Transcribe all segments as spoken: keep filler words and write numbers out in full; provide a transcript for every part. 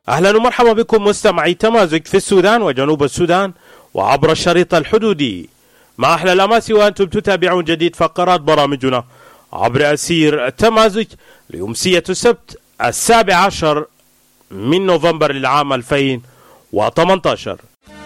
أهلا ومرحبا بكم مستمعي تمازج في السودان وجنوب السودان وعبر الشريط الحدودي، مع أحلى الأماسي وأنتم تتابعون جديد فقرات برامجنا عبر أسير تمازج لأمسية السبت السابع عشر من نوفمبر للعام ألفين وثمانية عشر.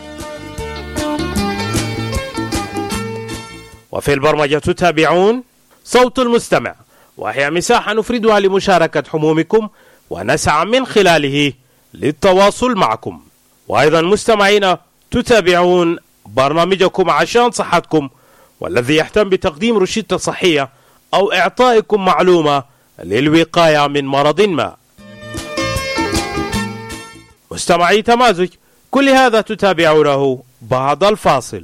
وفي البرمجة تتابعون صوت المستمع، وهي مساحة نفردها لمشاركة همومكم ونسعى من خلاله للتواصل معكم. وأيضا مستمعينا تتابعون برنامجكم عشان صحتكم، والذي يهتم بتقديم روشتة صحية أو إعطائكم معلومة للوقاية من مرض ما. مستمعي تمازج، كل هذا تتابعونه بعد الفاصل.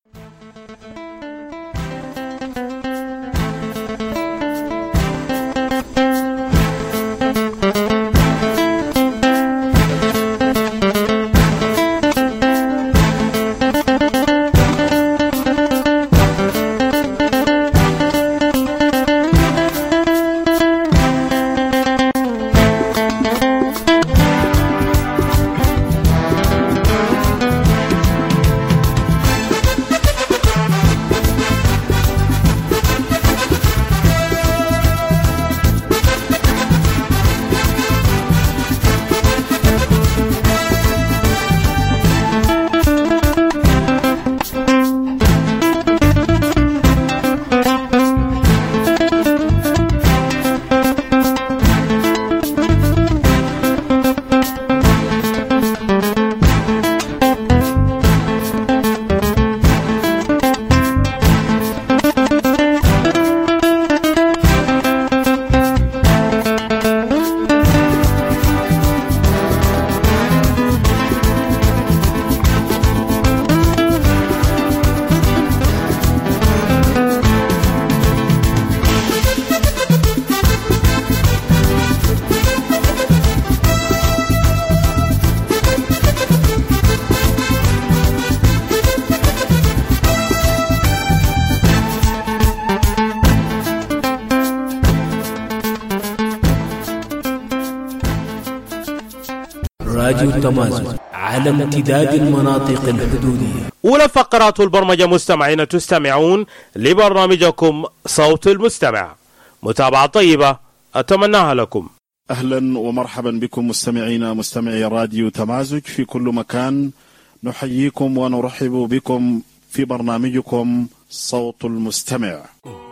راديو تمازج على امتداد المناطق الحدودية. أولى فقرات البرمجة مستمعين تستمعون لبرنامجكم صوت المستمع. متابعة طيبة أتمناها لكم. أهلا ومرحبا بكم مستمعينا مستمعي راديو تمازج في كل مكان، نحييكم ونرحب بكم في برنامجكم صوت المستمع.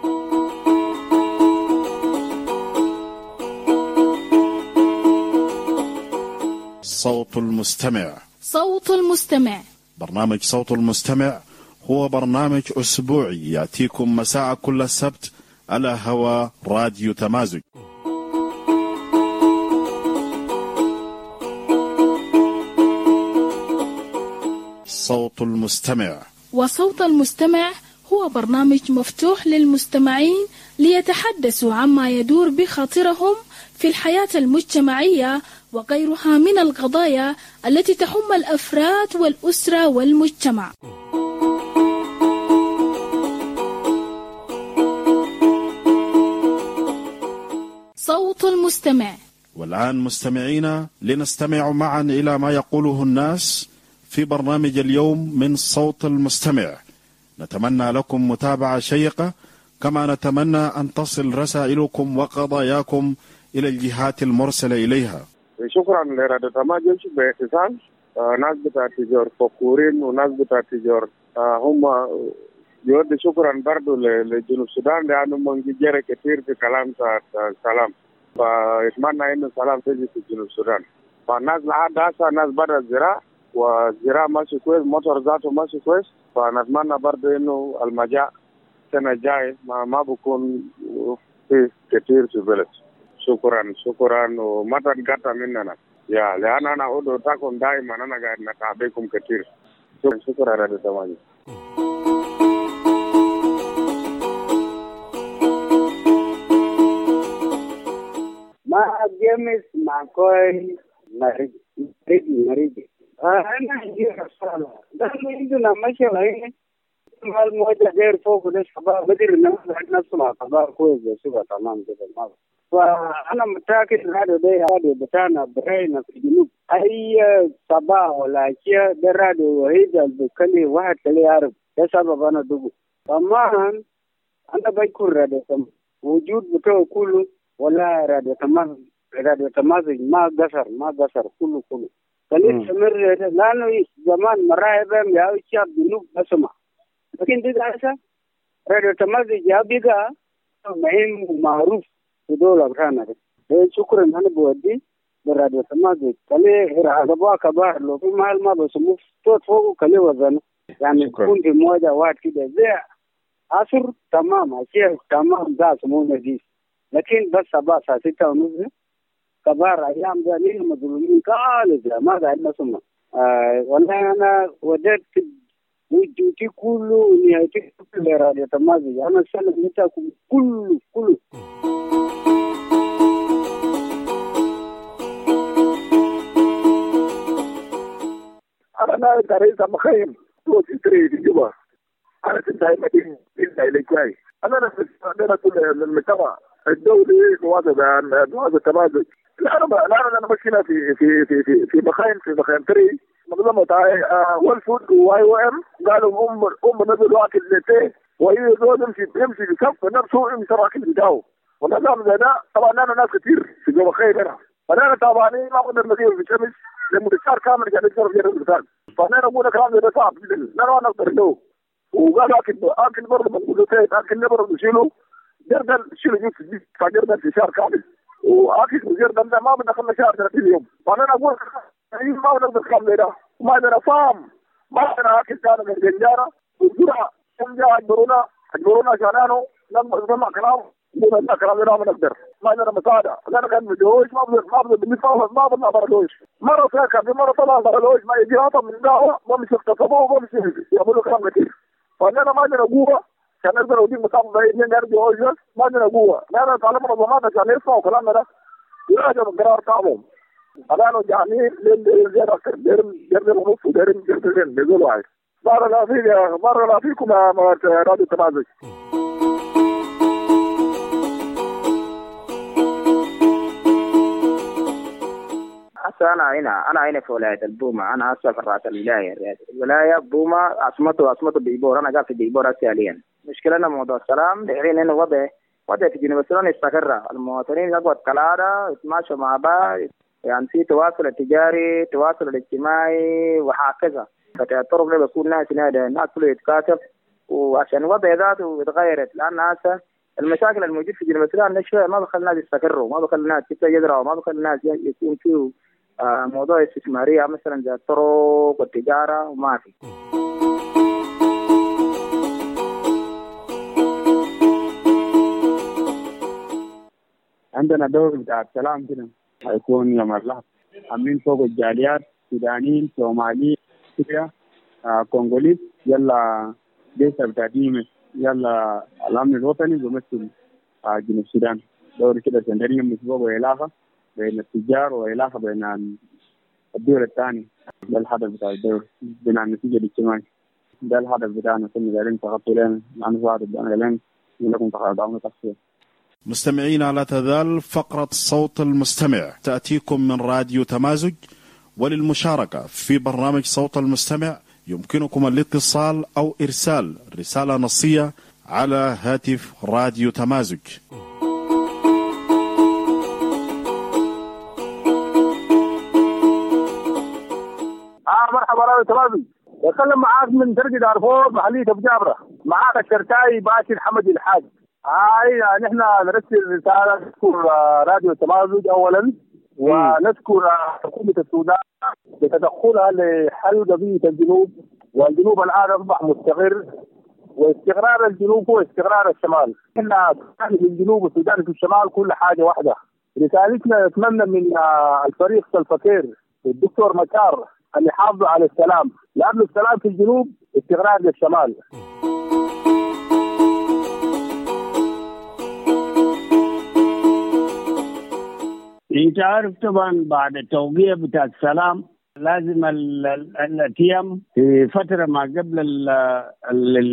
صوت المستمع. صوت المستمع. برنامج صوت المستمع هو برنامج أسبوعي يأتيكم مساء كل السبت على هوا راديو تمازج. صوت المستمع. وصوت المستمع هو برنامج مفتوح للمستمعين ليتحدثوا عما يدور بخاطرهم في الحياة المجتمعية وغيرها من القضايا التي تهم الأفراد والأسرة والمجتمع. صوت المستمع. والآن مستمعينا لنستمع معا إلى ما يقوله الناس في برنامج اليوم من صوت المستمع. نتمنى لكم متابعة شيقة، كما نتمنى أن تصل رسائلكم وقضاياكم إلى الجهات المرسلة إليها. شكرا لراديو تمازج باتصال ناس بتاع تجار فقورين وناس بتاع تجار هم يود. شكرا برضو لجنوب السودان لأنه من جرى كثير في كلام سلام، فأتمنى إنه سلام تجي في جنوب السودان. فالناس لحد هسه الناس بدأ الزراعة والزراعة ماشي كويس، مطر ذاته ماشي كويس، فنتمنى برضو إنه المجاعة السنة الجاية ما ما بكون في كثير في البلد. شكرا شكرا وما تنقطع مننا يا لأن أنا أود تكون دائما أنا قاعد نتابعكم كثير. شكرا شكرا راديو تمازج. ما جيمس مع كوي مريض مريض مريض أنا عندي رسالة ده عندنا ماشي لين ما الموجة غير فوق ده شباب بدر الناس نفس ما قضاء كويس بسيطة تمام كده ما فأنا متأكد إن هذا ده راديو بتاعنا برينا في الجنوب أي صباح ولا شيء ده راديو وحيد اللي بكلي واحد كلي يعرف ده سبب أنا دوبه. طبعا أنا بيكون راديو وجود بتوع كله ولا راديو تمام راديو تمازج ما قصر ما قصر كله كله كلي استمر لأنه زمان مراهبهم يا شاب جنوب بسمع لكن ده هسه راديو تمازج يا بيجا مهم ومعروف في دولة بتاعنا ده. شكرا أنا بودي براديو تمازج كلي رعبوا كبار لو في محل ما بسموه توت فوق كلي وزنه يعني يكون في موجة واحد كده زي عصر تمام أشياء تمام ده سموه نجيس لكن بس سبعة ستة ونص كبار أيام ده ليه مظلومين كالز ما ده عندنا سمع آه والله أنا وديت وجودي كله نهايتي كل راديو تمازج أنا سنة نتاكم كله كله. أنا كرئيس مخيم توسيتري في جوبا أنا كنت دائما إنت إلى جاي أنا نفس أنا كل المجتمع الدولي مواظب عن مواظب تمازج. لا أنا لا أنا مشينا في في في في في مخيم في مخيم تري منظمة تاعي وول فود واي او ام قالوا أم أم نزل واكل لتيه وهي زود يمشي يمشي بكف نفسه يمشي راكل بداو والنظام زي ده طبعا أنا ناس كثير في جوا مخيم هنا فأنا طبعا ما قدر نغير في الشمس لمدة شهر كامل قاعد يتصرف في الرزق فأنا أقول كلام زي ده صعب جدا لا أنا أقدر له وقال أكل أكل برضه بنقول له أكل برضه شيله جردل شيله جزء فجردل في شهر كامل وأكل جردل ده ما بدخلنا شهر ثلاثين يوم فأنا أقول ما بنقدر كلام زي ده ما عندنا فام ما عندنا أكل كان من الجنجارة والزرع هم جاء أجبرونا أجبرونا عشانانه لما نسمع كلام نقول لا كلام زي ده ما نقدر ما عندنا مساعدة أنا كان مدوش ما بقدر ما بقدر بالنسبة ما بقدر برلوش مرة ساكن في مرة طلع برلوش ما يجي هطم من دعوة ما مش يختصبوه ما مش يقولوا كلام كثير فأنا ما عندنا قوة عشان نقدر وديك مقام بعيد نرجع أوجس ما عندنا قوة لأن تعلمنا منظمات عشان يسمعوا كلامنا ده يراجعوا القرار تاعهم الآن يعني للجرة درم درم ونص ودرم درم بيقولوا عايز بارك الله فيك بارك الله فيكم يا راديو تمازج. هسه أنا هنا أنا هنا في ولاية البومة أنا هسه في رأس الولاية الولاية بومة عاصمته عاصمته بيبور أنا قاعد في بيبور حاليا. مشكلتنا موضوع السلام دحين هنا وضع وضع في جنوب السودان استقر المواطنين يقعدوا كالعادة يتماشوا مع بعض يعني في تواصل التجاري تواصل الاجتماعي وهكذا فالطرق اللي بيكون ناس هنا الناس كله يتكاتف وعشان الوضع ذاته يتغيرت لأن هسه المشاكل الموجودة في جنوب السودان نشوة ما بخلي الناس يستقروا ما بخلي الناس يتجدروا ما بخلي الناس يكون فيه آه موضوع استثمارية مثلا زي الطرق والتجارة وما في. عندنا دور بتاع السلام كده هيكون يوم الأحد عاملين فوق الجاليات سودانيين صوماليين كده آه كونغوليس يلا جيش بتاع ديمس يلا الأمن الوطني بيمثل آه جنوب السودان دور كده سندرين مسبوق وعلاقة بين التجار وعلاقة بين الدول الثانية ده الهدف بتاع الدور بناء النتيجة الاجتماعية ده الهدف بتاعنا كنا دايرين تغطوا لنا لأنه صار بدنا لين لكم تقاعدوا تفصيل. مستمعين لا تزال فقرة صوت المستمع تأتيكم من راديو تمازج وللمشاركة في برنامج صوت المستمع يمكنكم الاتصال أو إرسال رسالة نصية على هاتف راديو تمازج. آه مرحبا راديو تمازج بتكلم معاك من درجة دارفور محلية أبو جابرة معاك الشركاي باشر حمد الحاج. هاي آه نحن نرسل رسالة نذكر آه راديو تمازج أولا ونذكر آه حكومة السودان بتدخلها لحل قضية الجنوب والجنوب الآن أصبح مستقر واستقرار الجنوب هو استقرار الشمال. احنا في الجنوب والسودان في الشمال كل حاجة واحدة. رسالتنا نتمنى من آه الفريق سلفاكير الدكتور مكار أن يحافظوا على السلام لأن السلام في الجنوب استقرار للشمال. انت عارف طبعا بعد التوقيع بتاع السلام لازم الاتيام في فترة ما قبل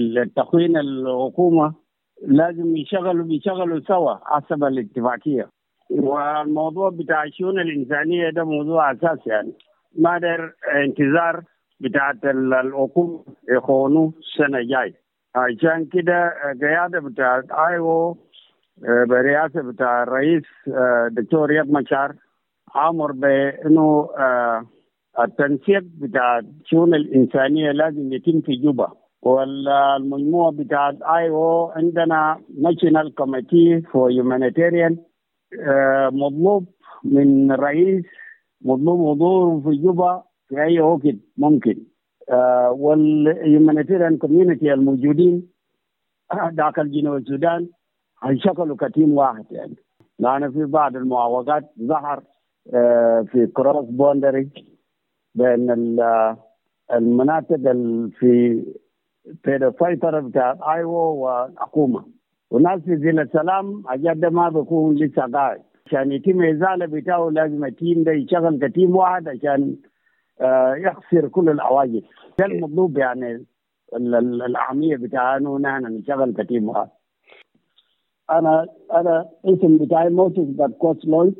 التكوين الحكومة لازم يشغلوا بيشغلوا سوا حسب الاتفاقية والموضوع بتاع الشؤون الإنسانية ده موضوع أساسي يعني ما در انتظار بتاع الحكومة يخونوا السنة الجاي. عشان كده قيادة بتاع آيو برئاسة بتاع الرئيس دكتور رياض مشار أمر بأنه التنسيق بتاع الشؤون الإنسانية لازم يتم في جوبا، والمجموعة بتاع آيو عندنا National Committee for Humanitarian مطلوب من الرئيس مطلوب حضوره في جوبا في أي وقت ممكن، والهيومانيتيريان كوميونيتي الموجودين داخل جنوب السودان هيشكلوا كتيم واحد يعني، لأن في بعض المعوقات ظهر في كروس بوندري بين المناطق في في السيطرة بتاع آيو والحكومة، والناس في زين السلام أجد ما بيكون لسه قاعد عشان يتم إزالة بتاعه. لازم التيم ده يشتغل كتيم واحد عشان يخسر كل العواجز. ده المطلوب يعني الأهمية بتاعنا نحن نشتغل كتيم واحد. أنا أنا اسم بتاعي موسيس باتكوس لوي.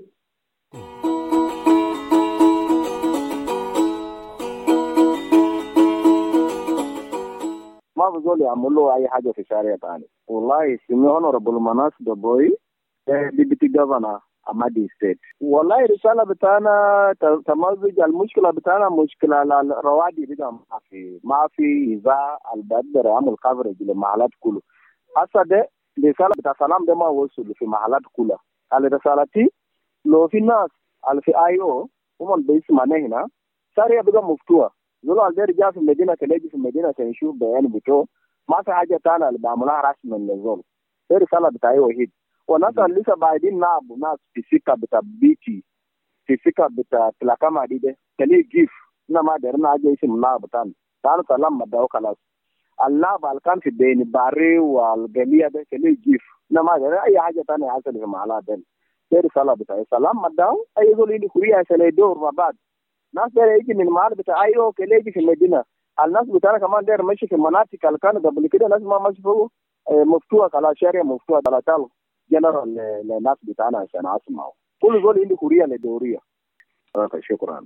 ما بقول يعملوا أي حاجة في شارع تاني. والله اسمي هونورابل مناس دبوي ديبتي جوفرنر أمادي ستيت. والله رسالة بتاعنا تمزج المشكلة بتاعنا مشكلة الروادي بقى ما في ما في إذا البقدر يعمل كفرج للمحلات كله. هسا ده رسالة بتاع سلام ده ما وصل في محلات كلها. على رسالتي لو في ناس على في آيو هم بيسمعنا هنا سارية بقى مفتوحة. زلوا الدير جاء في المدينة تلاقي في المدينة تنشوف بيان بتوع ما في حاجة تانية اللي بعملها رسم من الزول. ده رسالة بتاعي وحيد. وناس اللي لسه بعدين نابو ناس في سكة بتاع بيتي في سكة بتاع تلاكما دي ده تلاقي جيف إنما درنا حاجة اسم ناب تاني تاني سلام مدعو خلاص الناب اللي كان في بين باري والجميع ده تلاقي جيف إنما درنا أي حاجة تانية حصل في محلات ده. ده رسالة بتاعي سلام مدعو أي زول اللي كوريا سلي دور ما بعد ناس ده يجي من المحل بتاع أيوه كلاجي في المدينة. الناس بتاعنا كمان داير ماشي في المناطق اللي كانوا قبل كده ناس ما ماشي فوق مفتوحة على شارع مفتوحة على تالو جنرال للناس بتاعنا عشان أسمعوا كل زول اللي كوريا لدورية. شكرا.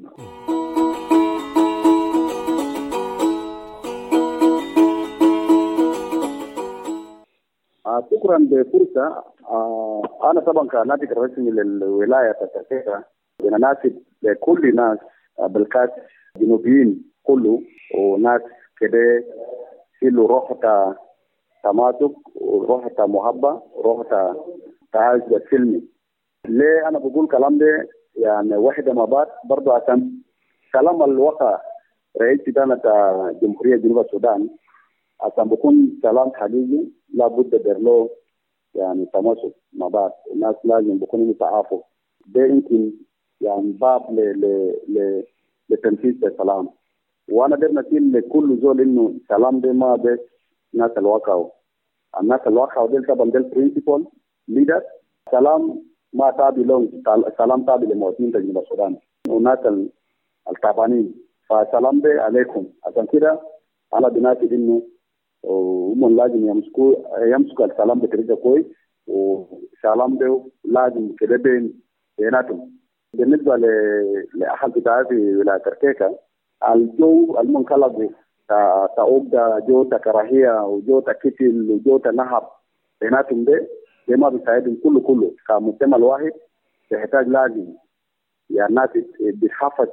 آه شكرا بفرصة. آه أنا طبعا كناتج الرسمي للولاية تتكيكا بنناسب لكل ناس بالكاس جنوبيين كله وناس كده فيلو روح تا تماسك وروح تا محبة وروح تا تعايش بالسلمي. ليه أنا بقول كلام ده يعني واحدة ما بعد برضو عشان كلام الوقع رئيس دانة جمهورية جنوب السودان عشان بكون كلام حقيقي لابد درلو يعني تماسك ما بعد الناس لازم بكونوا يتعافوا. ده يمكن يعني باب ل ل ل لتنفيذ السلام. وانا بدي نقول لكل زول انه السلام ده ما بس ناس الواقع الناس الواقع دول طبعا دول برينسيبل ليدر. سلام ما تابع لهم سلام تابع للمواطنين جنوب السودان وناس التعبانين. فسلام ده عليكم. عشان كده انا بناشد انه هم لازم يمسكوا يمسكوا السلام بطريقه كويس والسلام ده لازم كده بين بيناتهم. بالنسبة لأحد بتاعي في ولاية تركيكا الجو المنقلب تأوب جو تكراهية وجو تكتل وجو تنهب بيناتهم ده ده ما بيساعدهم كله كله كمجتمع الواحد يحتاج لازم يعني الناس بتحفظ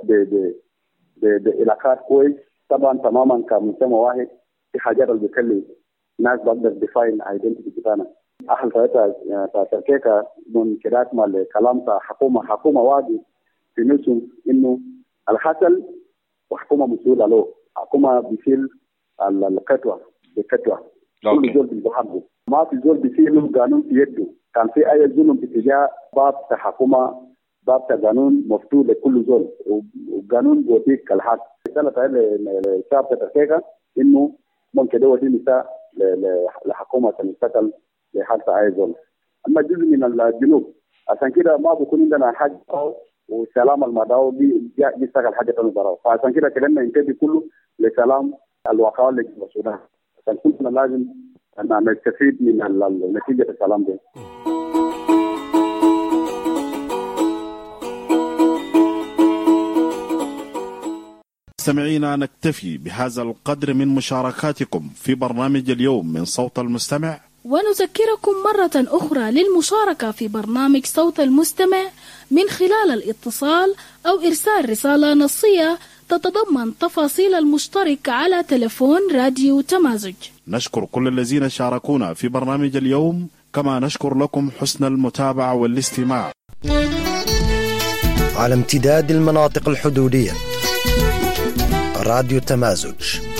بعلاقات كويس طبعا تماما كمجتمع واحد في حاجات اللي بيخلي الناس بقدر ديفاين ايدنتيتي بتاعنا. أهل تاتا تركيكا من كرات مال كلام تا حكومة حكومة واجب في نفسهم إنه الحصل وحكومة مسؤولة له حكومة بيشيل الكتوة الكتوة كل زول بيحبه ما في زول بيشيل قانون في يده. كان في أي ظلم باتجاه باب حكومة باب قانون مفتوح لكل زول وقانون بيوديك الحق. رسالة للشعب تركيكا إنه ممكن ده ودي نساء لحكومة تنستقل لحالة عايزون. أما جزء من الجنوب عشان كده ما بيكون عندنا حاجة وسلام المداو بيشتغل حاجة تانية براو. فعشان كده كلامنا ينتبه كله لسلام الواقع اللي في السودان. عشان كلنا لازم أن نستفيد من نتيجة السلام ده. مستمعينا نكتفي بهذا القدر من مشاركاتكم في برنامج اليوم من صوت المستمع، ونذكركم مرة أخرى للمشاركة في برنامج صوت المستمع من خلال الاتصال أو إرسال رسالة نصية تتضمن تفاصيل المشترك على تلفون راديو تمازج. نشكر كل الذين شاركونا في برنامج اليوم، كما نشكر لكم حسن المتابعة والاستماع. على امتداد المناطق الحدودية، راديو تمازج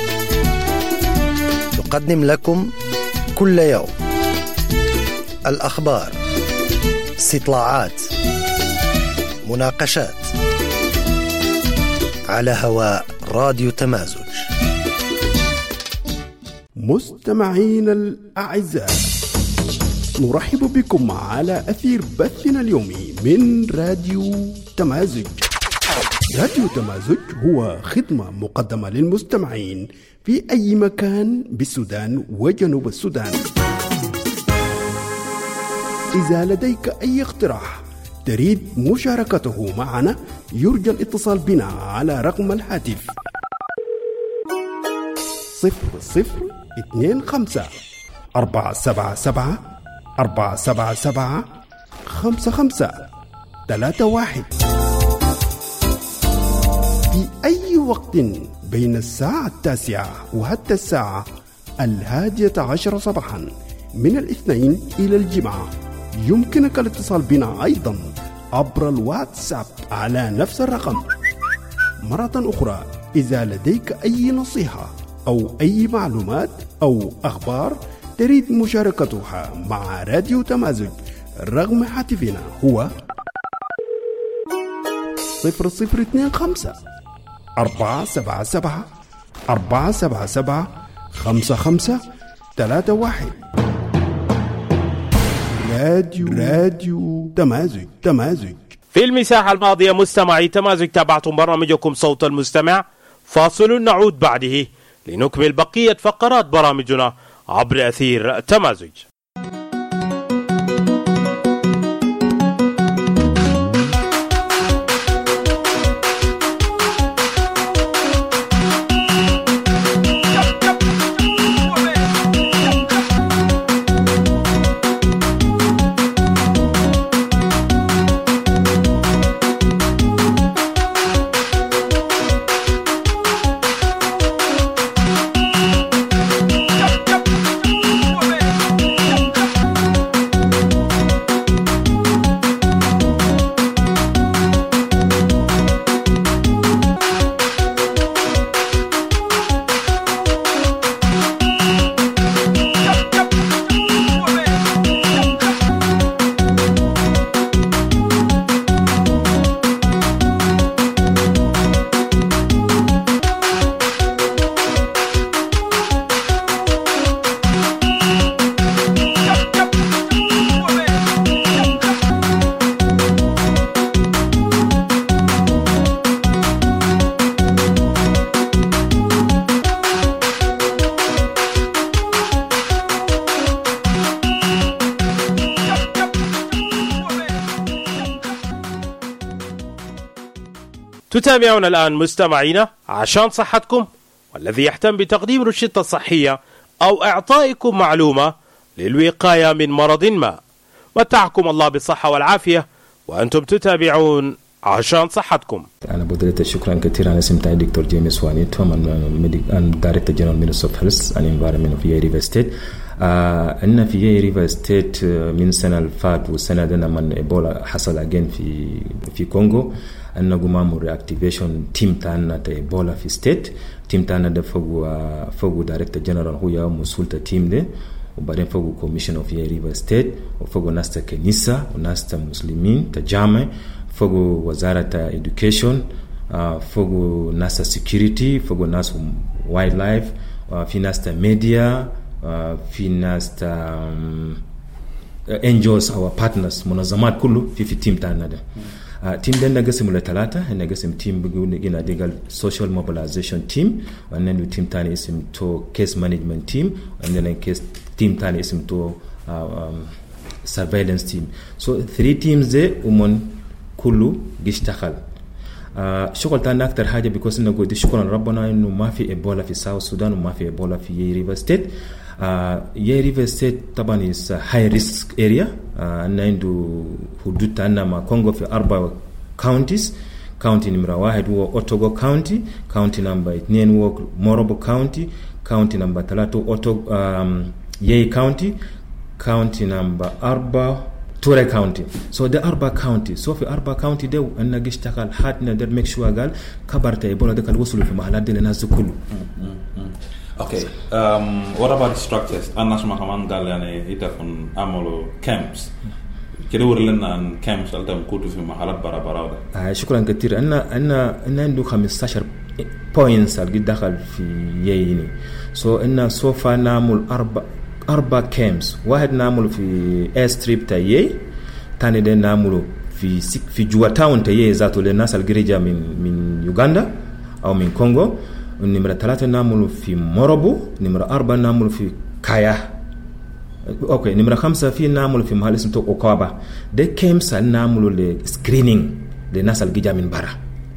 يقدم لكم كل يوم الأخبار، استطلاعات، مناقشات على هواء راديو تمازج. مستمعين الأعزاء، نرحب بكم على أثير بثنا اليومي من راديو تمازج. راديو تمازج هو خدمة مقدمة للمستمعين في أي مكان بالسودان وجنوب السودان. إذا لديك أي اقتراح تريد مشاركته معنا، يرجى الاتصال بنا على رقم الهاتف صفر صفر اثنين خمسة أربعة سبعة سبعة أربعة سبعة سبعة خمسة خمسة ثلاثة واحد في أي وقت بين الساعة التاسعة وحتى الساعة الهادية عشر صباحا من الاثنين إلى الجمعة. يمكنك الاتصال بنا أيضا عبر الواتساب على نفس الرقم. مرة أخرى، إذا لديك أي نصيحة أو أي معلومات أو أخبار تريد مشاركتها مع راديو تمازج، رقم هاتفنا هو صفر صفر اثنين خمسة أربعة سبعة سبعة أربعة سبعة سبعة خمسة خمسة ثلاثة واحد. راديو راديو تمازج تمازج. في المساحة الماضية مستمعي تمازج تابعتم برنامجكم صوت المستمع. فاصل نعود بعده لنكمل بقية فقرات برامجنا عبر أثير تمازج. تتابعون الآن مستمعينا عشان صحتكم، والذي يهتم بتقديم روشتة صحية أو إعطائكم معلومة للوقاية من مرض ما. متعكم الله بالصحة والعافية وأنتم تتابعون عشان صحتكم. أنا بدرت شكرا كثيرا. أنا اسمي دكتور جيمس وانيتو، أنا دايركتور جنرال مينستري اوف هيلث اند انفايرمنت في ريفر ستيت. أن في ريفر ستيت من سنة الفات والسنة دنا من إيبولا حصل أجين في في كونغو، أن قمامو رياكتيفيشن تيم تاعنا تا إيبولا في ستيت. تيم تاعنا ده فوق فوق دايركتور جنرال هو مسؤول التيم ده، وبعدين فوق كوميشن اوف ريفر ستيت، وفوق ناس تا كنيسة وناس تا مسلمين تا جامع، فوق وزارة education، فوق ناس security، فوق ناس wildlife، في ناس تا media، في ناس تا إن جي أوز our partners، منظمات كله في في تيم تاعنا ده. تيم ده نقسم لثلاثة، نقسم تيم بيقول نجينا ديجال social mobilization team، وعندنا تيم تاني اسم تو case management team، وعندنا كيس تيم تاني اسم تو surveillance team. so three teams ده ومن كله بيشتغل. آه شغل تاني اكتر حاجه بيكوز انه قلت شكرا ربنا انه ما في ايبولا في ساوث السودان وما في ايبولا في يي ريفر ستيت. آه يي ريفر ستيت طبعا is high risk area. آه عنده حدود تاعنا مع كونغو في اربع كاونتيز. كاونتي نمرة واحد هو اوتوغو كاونتي، كاونتي نمبر اثنين هو موروبو كاونتي، كاونتي نمبر ثلاثة اوتو يي كاونتي، كاونتي نمبر أربعة توري كاونتي. سو ده أربع كاونتي. سو في أربع كاونتي ده أنا جشتغل حد نقدر ميك شو قال كبرت إيبولا ده كان وصلوا في محلات دي للناس كله. Okay. Um, what about the structures? أنا اسمع كمان قال يعني يتكون عملوا camps. كده ورلنا عن camps اللي تمكوتوا في محلات برا برا ده. آه شكرا كثير. أنا أنا أنا عنده خمستاشر points اللي دخل في ييني. سو so إن سوفا نعمل أربع أربع كامس. واحد نعمله في اير ستريب تايي، تاني ده نعمله في في جوا تاون تايي ذاته للناس الجريجة من من يوغندا أو من كونغو. نمرة ثلاثة نعمله في موروبو. نمرة أربعة نعمله في كايا. أوكي نمرة خمسة في نعمله في محل اسمه أوكابا. ده كامس نعمله لسكرينينج للناس الجريجة من برا.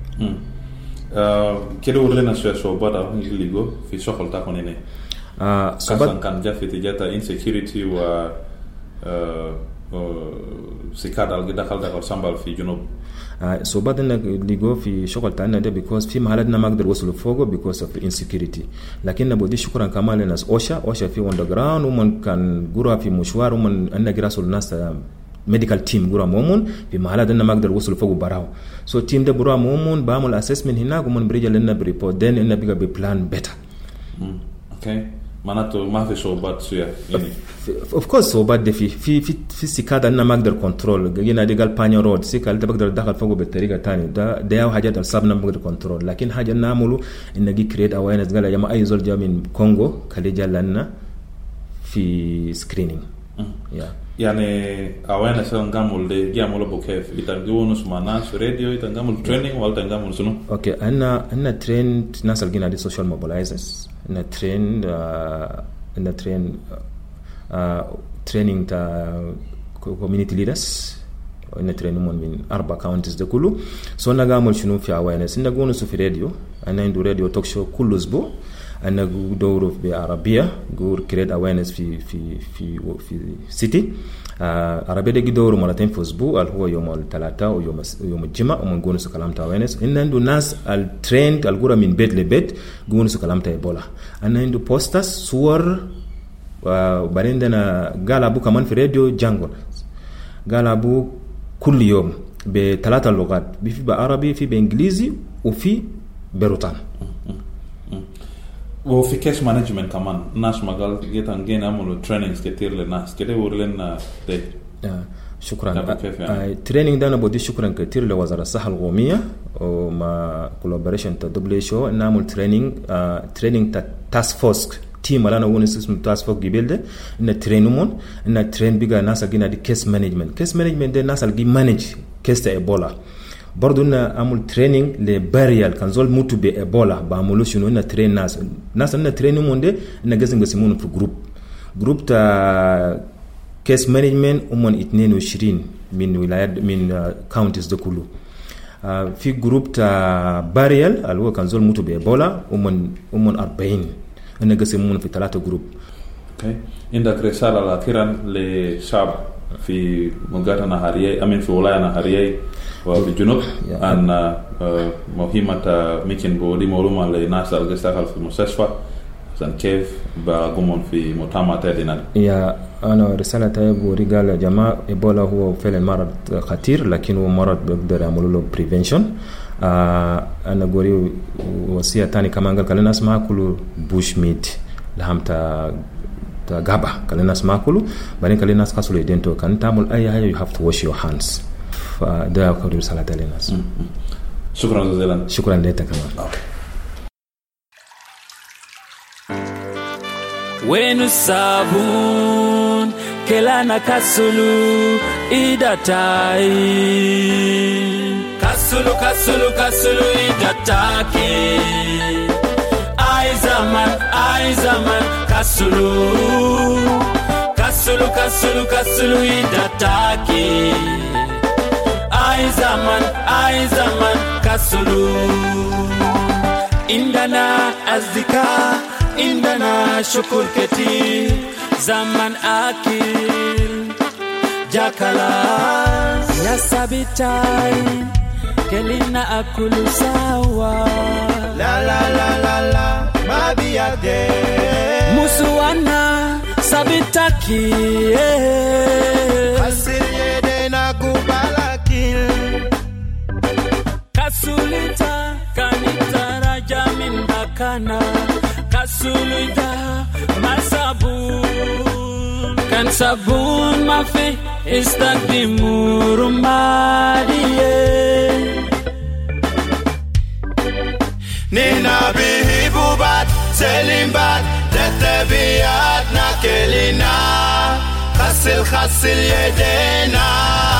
كده ورلنا شوية شو بدأ اللي جو في شغل تاكون هنا. آه كان كان جاء في تجارة insecurity و سكاد على كده خلدا أو سامبال في جنوب. آه so بعدين اللي في شغل تاعنا ده because في محلاتنا ما قدر وصلوا فوقه because of insecurity. لكن نبودي شكرا كمان لناس أوشا أوشا في underground ومن كان جورا في مشوار ومن أنا جراسوا الناس medical team جورا مومون في محلاتنا ما قدر وصلوا فوقه براو. so team ده برا مومون بعمل assessment هناك ومن بريجا لنا بريبورت then إننا بيجا ببلان better. okay. معناته ما في صعوبات شوية يعني. of course صعوبات دي في في في في سكادة أنا ما أقدر كنترول. جينا دي قال بانيو رود سكة اللي بقدر أدخل فوقه بالطريقة تانية ده ده أو حاجات الصابنا ما بقدر كنترول. لكن حاجة نعمله إن نجي كريت awareness قال يا جماعة أي زول جا من كونغو كلي جا لنا في screening. yeah. يعني awareness نعمل ده جامله بكيف يتنقلون اسمه ناس راديو يتنقلون training ولا يتنقلون شنو؟ أوكي أنا أنا ترين ناس اللي جينا دي social mobilizers. أنا ترين أنا ترين training تا community leaders. أنا ترين من أربع counties ده كله. so أنا قامل شنو في awareness. أنا قونو في راديو. أنا عنده راديو توك شو كل أسبوع. أنا دوره بعربية جور كريت awareness في في في في سيتي. عربية ده دوره مرتين في أسبوع اللي هو يوم الثلاثاء ويوم يوم الجمعة ومن قونو سكلام awareness. إن عنده ناس الترند الجورا من بيت لبيت قونو سكلام إيبولا. أنا عنده بوسترز صور وبعدين أنا قال أبو كمان في راديو جانجو قال أبو كل يوم بثلاثة لغات في بعربي في بإنجليزي وفي بروتان. وفي كيس مانجمنت كمان ناس مقال جيت انجين عملوا تريننجز كتير للناس كده ورلنا ده. آه شكرا. آه تريننج ده انا بدي شكرا كتير لوزارة الصحة القومية ومع كولابوريشن تا دبليو اتش او نعمل تريننج آه تريننج تا تاسك فورس تيم اللي انا ونس اسمه تاسك فورس جبل ده ان ترينمون ان ترين بيجا ناس جينا دي كيس مانجمنت. كيس مانجمنت ده ناس اللي مانج كيس ايبولا. برضو إننا عمل تريننج لباريال كان زول موتو بإيبولا بعملوا شنو إننا ترين ناس ناس إننا تريننج مونده إننا جالسين قسمونه في جروب جروب تا كيس مانجمنت ومن اثنين وعشرين من ولايات من كاونتيز ده كله. في جروب تا باريال اللي هو كان زول موتو بإيبولا ومن ومن أربعين إننا قسمونه في ثلاثة جروب. Okay. عندك رسالة الأخيرة للشعب في منطقة نهارية أمين في ولاية نهارية وفي الجنوب أن مهمة ممكن بودي معلومة للناس اللي يشتغل في المستشفى عشان كيف بقومون في مؤتمر تدينا. يا أنا رسالة تبغى رجال يا جماعة إيبولا هو فعلا مرض خطير لكن هو مرض بقدر يعملوا له prevention. آه أنا قولي وصية تاني كمان قال كل الناس ما يأكلوا bush meat لهم تا تا غابة كل الناس ما يأكلوا بعدين كل الناس كسروا يدينتو كان تعمل أي حاجة you have to wash your hands. فده أقول رسالة للناس. شكرا جزيلا. شكرا لك كمان. وين الصابون كلانا كسلو إدتاي كسلو كسلو كسلو إدتاكي أي زمان أي زمان كسلو كسلو كسلو كسلو إدتاكي أي زمن أي زمن كسلو عندنا أصدقاء عندنا شكر كتير زمن أكل جاكلاس يا سابتاي كلنا أكل سوا لا لا لا لا لا ما بيده مسوانا سابتاكي حسر يدينا كوبالاكيل كسولتا كانتا راجا من بكانا كسولتا ما صابون كان صابون ما في استخدموا رمادية نينا بيهبوا بعد سليم بعد تتبياتنا كلنا خسل خسل يدينا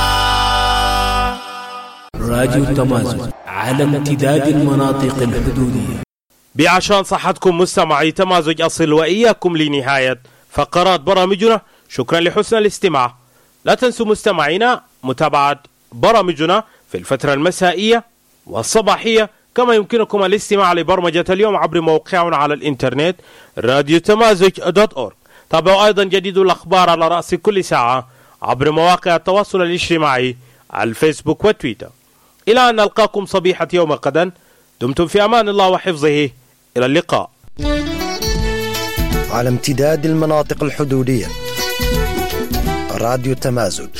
راديو تمازن على امتداد المناطق الحدودية. بعشان صحتكم مستمعي تمازج أصل وإياكم لنهاية فقرات برامجنا. شكرا لحسن الاستماع. لا تنسوا مستمعينا متابعة برامجنا في الفترة المسائية والصباحية، كما يمكنكم الاستماع لبرمجة اليوم عبر موقعنا على الإنترنت راديو تمازج دوت أورغ. تابعوا أيضا جديد الأخبار على رأس كل ساعة عبر مواقع التواصل الاجتماعي على الفيسبوك وتويتر. إلى أن نلقاكم صبيحة يوم غدا، دمتم في أمان الله وحفظه. إلى اللقاء. على امتداد المناطق الحدودية راديو تمازج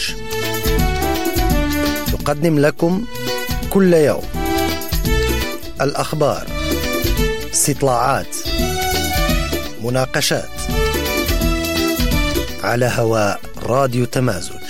يقدم لكم كل يوم الأخبار، استطلاعات، مناقشات على هواء راديو تمازج.